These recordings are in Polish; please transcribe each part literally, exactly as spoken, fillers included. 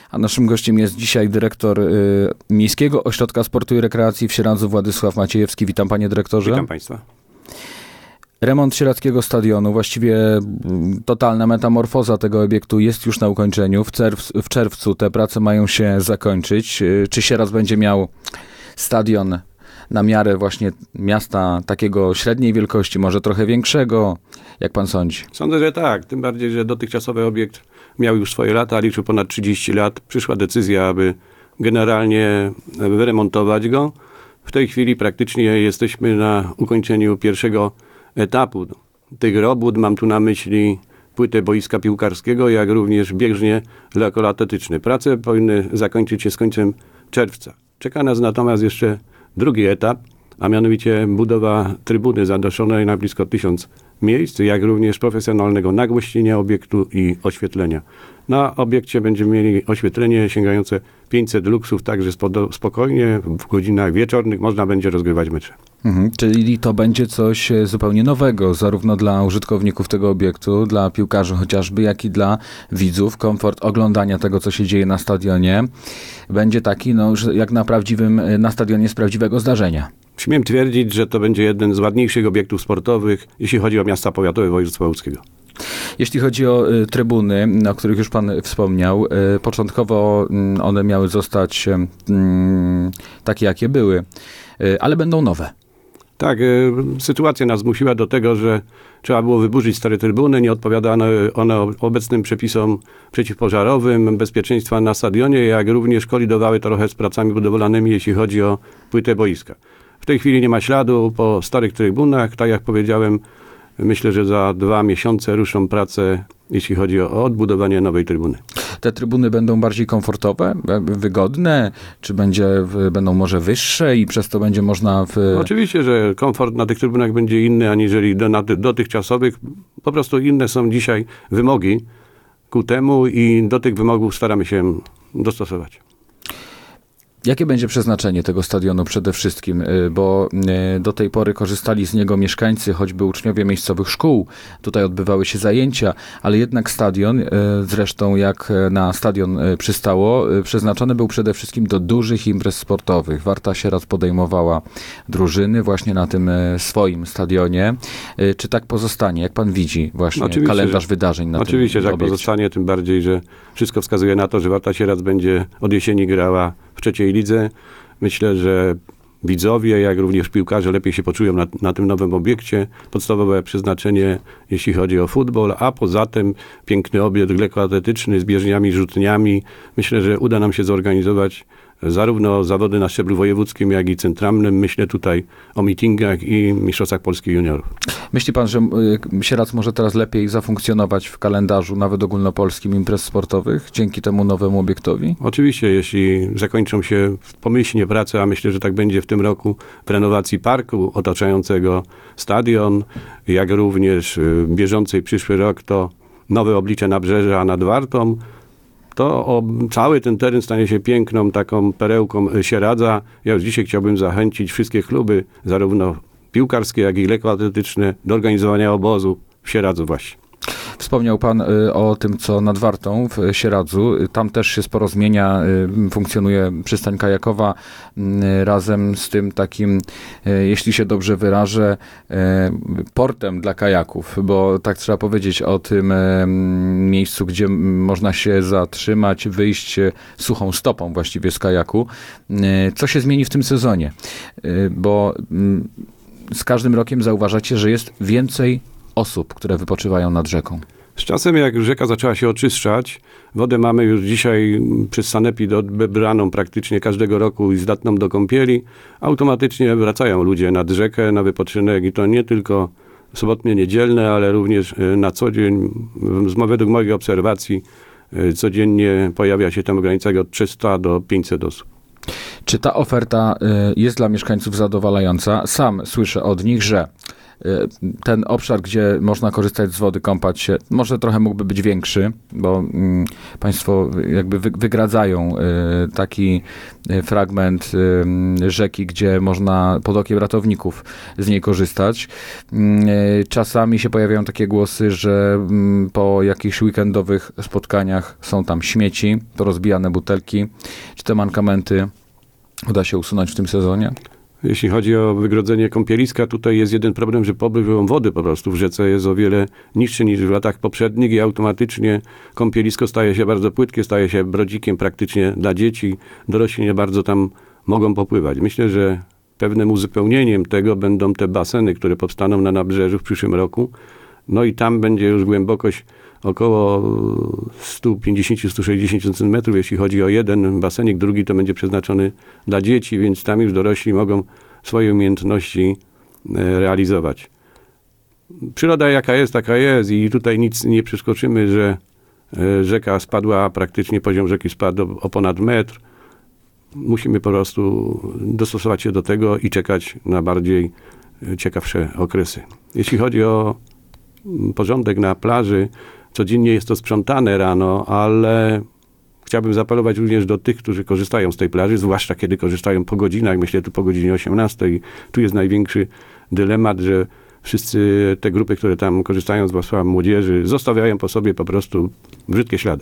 A naszym gościem jest dzisiaj dyrektor y, Miejskiego Ośrodka Sportu i Rekreacji w Sieradzu, Władysław Maciejewski. Witam, panie dyrektorze. Witam państwa. Remont sieradzkiego stadionu, właściwie totalna metamorfoza tego obiektu jest już na ukończeniu. W, czerw- w czerwcu te prace mają się zakończyć. Czy Sieradz będzie miał stadion na miarę właśnie miasta takiego średniej wielkości, może trochę większego? Jak pan sądzi? Sądzę, że tak. Tym bardziej, że dotychczasowy obiekt miał już swoje lata, liczył ponad trzydzieści lat. Przyszła decyzja, aby generalnie wyremontować go. W tej chwili praktycznie jesteśmy na ukończeniu pierwszego etapu tych robót. Mam tu na myśli płytę boiska piłkarskiego, jak również bieżnie lekkoatletyczne. Prace powinny zakończyć się z końcem czerwca. Czeka nas natomiast jeszcze drugi etap, a mianowicie budowa trybuny zadaszonej na blisko tysiąc miejsc, jak również profesjonalnego nagłośnienia obiektu i oświetlenia. Na obiekcie będziemy mieli oświetlenie sięgające pięćset luksów, także spokojnie w godzinach wieczornych można będzie rozgrywać mecze. Mhm, czyli to będzie coś zupełnie nowego, zarówno dla użytkowników tego obiektu, dla piłkarzy chociażby, jak i dla widzów. Komfort oglądania tego, co się dzieje na stadionie, będzie taki, no, jak na prawdziwym, na stadionie z prawdziwego zdarzenia. Śmiem twierdzić, że to będzie jeden z ładniejszych obiektów sportowych, jeśli chodzi o miasta powiatowe województwa łódzkiego. Jeśli chodzi o y, trybuny, o których już pan wspomniał, y, początkowo y, one miały zostać y, takie, jakie były, y, ale będą nowe. Tak, y, sytuacja nas zmusiła do tego, że trzeba było wyburzyć stare trybuny, nie odpowiadano one obecnym przepisom przeciwpożarowym, bezpieczeństwa na stadionie, jak również kolidowały trochę z pracami budowlanymi, jeśli chodzi o płytę boiska. W tej chwili nie ma śladu po starych trybunach, tak jak powiedziałem, myślę, że za dwa miesiące ruszą prace, jeśli chodzi o odbudowanie nowej trybuny. Te trybuny będą bardziej komfortowe, wygodne, czy będzie, będą może wyższe i przez to będzie można... W... Oczywiście, że komfort na tych trybunach będzie inny, aniżeli do, na dotychczasowych. Po prostu inne są dzisiaj wymogi ku temu i do tych wymogów staramy się dostosować. Jakie będzie przeznaczenie tego stadionu przede wszystkim? Bo do tej pory korzystali z niego mieszkańcy, choćby uczniowie miejscowych szkół. Tutaj odbywały się zajęcia, ale jednak stadion, zresztą jak na stadion przystało, przeznaczony był przede wszystkim do dużych imprez sportowych. Warta Sieradz podejmowała drużyny właśnie na tym swoim stadionie. Czy tak pozostanie? Jak pan widzi właśnie oczywiście, kalendarz że, wydarzeń na oczywiście, tym Oczywiście, że tak obiekcie. pozostanie, tym bardziej, że wszystko wskazuje na to, że Warta Sieradz będzie od jesieni grała w trzeciej lidze. Myślę, że widzowie, jak również piłkarze lepiej się poczują na, na tym nowym obiekcie. Podstawowe przeznaczenie, jeśli chodzi o futbol, a poza tym piękny obiekt lekkoatletyczny z bieżniami, rzutniami. Myślę, że uda nam się zorganizować zarówno zawody na szczeblu wojewódzkim, jak i centralnym. Myślę tutaj o meetingach i mistrzostwach Polski juniorów. Myśli pan, że Sieradz może teraz lepiej zafunkcjonować w kalendarzu, nawet ogólnopolskim, imprez sportowych dzięki temu nowemu obiektowi? Oczywiście, jeśli zakończą się pomyślnie prace, a myślę, że tak będzie w tym roku, w renowacji parku otaczającego stadion, jak również bieżącej przyszły rok, to nowe oblicze Nabrzeża nad Wartą, to o, cały ten teren stanie się piękną taką perełką Sieradza. Ja już dzisiaj chciałbym zachęcić wszystkie kluby, zarówno piłkarskie, jak i lekkoatletyczne, do organizowania obozu w Sieradzu właśnie. Wspomniał pan y, o tym, co nad Wartą w Sieradzu. Tam też się sporo zmienia. Y, funkcjonuje przystań kajakowa y, razem z tym takim, y, jeśli się dobrze wyrażę, y, portem dla kajaków, bo tak trzeba powiedzieć o tym y, miejscu, gdzie można się zatrzymać, wyjść suchą stopą właściwie z kajaku. Y, co się zmieni w tym sezonie? Y, bo y, z każdym rokiem zauważacie, że jest więcej osób, które wypoczywają nad rzeką. Z czasem, jak rzeka zaczęła się oczyszczać, wodę mamy już dzisiaj przez sanepid odbraną praktycznie każdego roku i zdatną do kąpieli. Automatycznie wracają ludzie nad rzekę na wypoczynek i to nie tylko sobotnie, niedzielne, ale również na co dzień. Według moich obserwacji codziennie pojawia się tam w granicach od trzysta do pięćset osób. Czy ta oferta jest dla mieszkańców zadowalająca? Sam słyszę od nich, że ten obszar, gdzie można korzystać z wody, kąpać się, może trochę mógłby być większy, bo mm, państwo jakby wy, wygradzają y, taki fragment y, rzeki, gdzie można pod okiem ratowników z niej korzystać. Y, czasami się pojawiają takie głosy, że y, po jakichś weekendowych spotkaniach są tam śmieci, porozbijane butelki. Czy te mankamenty uda się usunąć w tym sezonie? Jeśli chodzi o wygrodzenie kąpieliska, tutaj jest jeden problem, że popływ wody po prostu w rzece jest o wiele niższy niż w latach poprzednich i automatycznie kąpielisko staje się bardzo płytkie, staje się brodzikiem praktycznie dla dzieci. Dorośli nie bardzo tam mogą popływać. Myślę, że pewnym uzupełnieniem tego będą te baseny, które powstaną na nabrzeżu w przyszłym roku. No i tam będzie już głębokość około sto pięćdziesiąt do stu sześćdziesięciu centymetrów, jeśli chodzi o jeden basenik, drugi to będzie przeznaczony dla dzieci, więc tam już dorośli mogą swoje umiejętności realizować. Przyroda jaka jest, taka jest i tutaj nic nie przeskoczymy, że rzeka spadła, praktycznie poziom rzeki spadł o ponad metr. Musimy po prostu dostosować się do tego i czekać na bardziej ciekawsze okresy. Jeśli chodzi o porządek na plaży, codziennie jest to sprzątane rano, ale chciałbym zaapelować również do tych, którzy korzystają z tej plaży, zwłaszcza kiedy korzystają po godzinach, myślę tu po godzinie osiemnastej. Tu jest największy dylemat, że wszyscy te grupy, które tam korzystają, zwłaszcza młodzieży, zostawiają po sobie po prostu brzydkie ślady.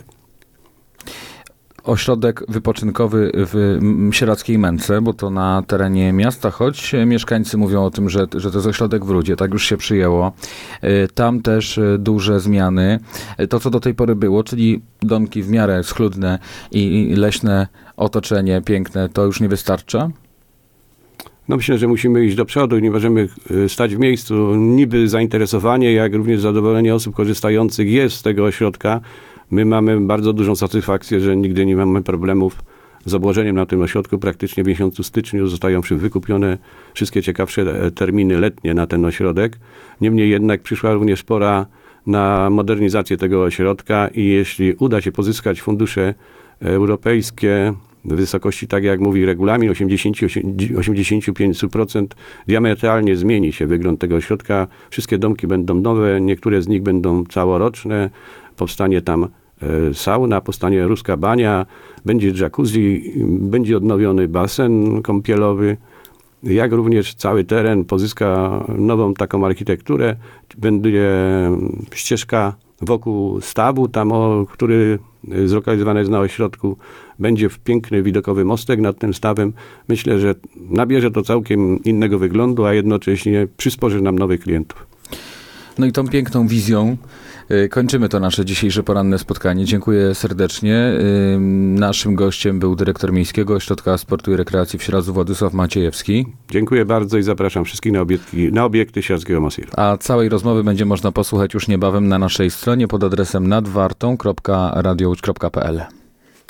Ośrodek wypoczynkowy w Sieradzkiej Męce, bo to na terenie miasta, choć mieszkańcy mówią o tym, że, że to jest ośrodek w Rudzie, tak już się przyjęło. Tam też duże zmiany. To, co do tej pory było, czyli domki w miarę schludne i leśne otoczenie piękne, to już nie wystarcza? No myślę, że musimy iść do przodu i nie możemy stać w miejscu. Niby zainteresowanie, jak również zadowolenie osób korzystających jest z tego ośrodka. My mamy bardzo dużą satysfakcję, że nigdy nie mamy problemów z obłożeniem na tym ośrodku. Praktycznie w miesiącu styczniu zostają wykupione wszystkie ciekawsze terminy letnie na ten ośrodek. Niemniej jednak przyszła również pora na modernizację tego ośrodka i jeśli uda się pozyskać fundusze europejskie w wysokości, tak jak mówi regulamin, osiemdziesiąt do osiemdziesięciu pięciu procent diametralnie zmieni się wygląd tego ośrodka. Wszystkie domki będą nowe, niektóre z nich będą całoroczne. Powstanie tam sauna, powstanie ruska bania, będzie jacuzzi, będzie odnowiony basen kąpielowy, jak również cały teren pozyska nową taką architekturę. Będzie ścieżka wokół stawu, tam, o, który zlokalizowany jest na ośrodku. Będzie piękny, widokowy mostek nad tym stawem. Myślę, że nabierze to całkiem innego wyglądu, a jednocześnie przysporzy nam nowych klientów. No i tą piękną wizją kończymy to nasze dzisiejsze poranne spotkanie. Dziękuję serdecznie. Naszym gościem był dyrektor Miejskiego Ośrodka Sportu i Rekreacji w Sieradzu Władysław Maciejewski. Dziękuję bardzo i zapraszam wszystkich na, obiekty, na obiekty Sieradzkiego Mosiru. A całej rozmowy będzie można posłuchać już niebawem na naszej stronie pod adresem nadwartą kropka radio łódź kropka p l.